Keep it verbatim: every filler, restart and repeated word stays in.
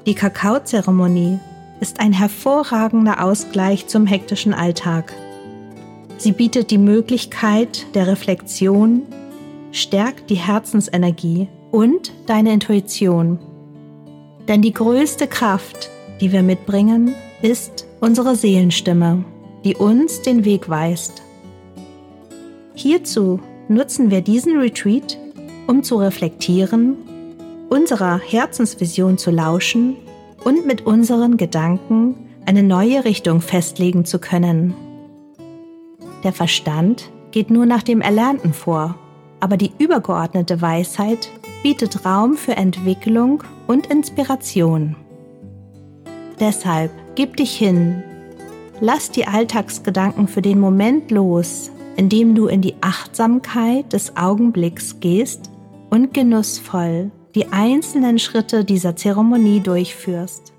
Die Kakaozeremonie ist ein hervorragender Ausgleich zum hektischen Alltag. Sie bietet die Möglichkeit der Reflexion, stärkt die Herzensenergie und deine Intuition. Denn die größte Kraft, die wir mitbringen, ist unsere Seelenstimme, die uns den Weg weist. Hierzu nutzen wir diesen Retreat, um zu reflektieren, unserer Herzensvision zu lauschen und mit unseren Gedanken eine neue Richtung festlegen zu können. Der Verstand geht nur nach dem Erlernten vor, aber die übergeordnete Weisheit bietet Raum für Entwicklung und Inspiration. Deshalb gib dich hin, lass die Alltagsgedanken für den Moment los, indem du in die Achtsamkeit des Augenblicks gehst und genussvoll die einzelnen Schritte dieser Zeremonie durchführst.